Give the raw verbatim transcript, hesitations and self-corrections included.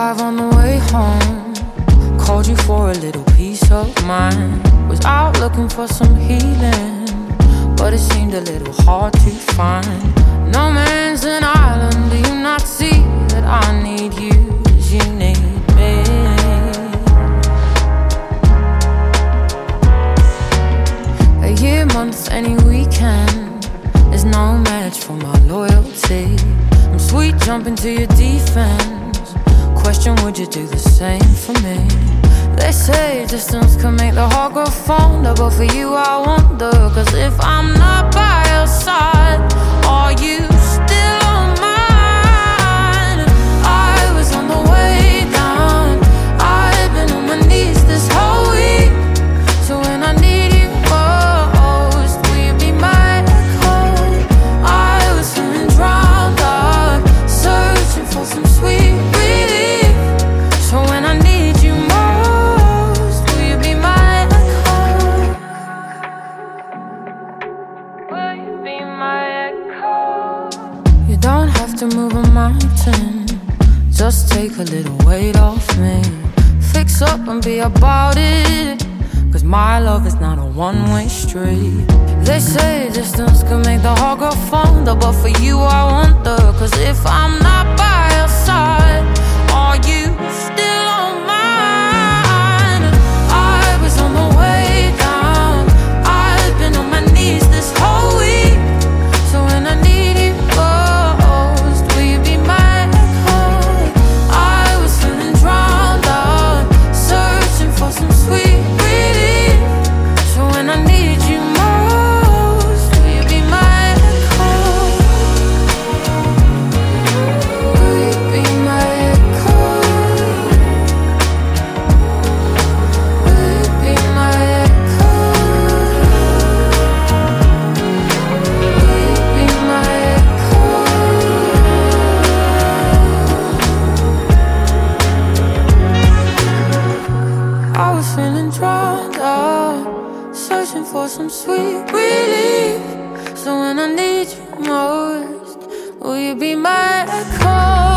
drive on the way home, called you for a little peace of mind. Was out looking for some healing, but it seemed a little hard to find. No man's an island, do you not see that I need you as you need me? A year, month, any weekend is no match for my loyalty. I'm sweet jumping to your defense. Question, would you do the same for me? They say distance can make the heart grow fonder, but for you I wonder, cause if I'm not by your side, are you still on mine? I was on the way down, I've been on my knees this whole week. So when I need you most, will you be my echo? I was feeling drowned out, searching for some sweet relief. So when I need you most, will you be my echo? Will you be my echo? You don't have to move a mountain, just take a little weight off me. Fix up and be about it, cause my love is not a one-way street. They say distance can make the heart grow fonder, but for you I wonder, cause if I'm not by your side, are you still on mine? I was on the way down, I've been on my knees this whole week. So when I need you most, will you be my echo? I was feeling drowned out, searching for some sweet relief. So when I need you most, will you be my echo? Will you be my echo? Will you be my echo? Will you be my echo? I was feeling drowned out, searching for some sweet relief. So when I need you most, will you be my echo?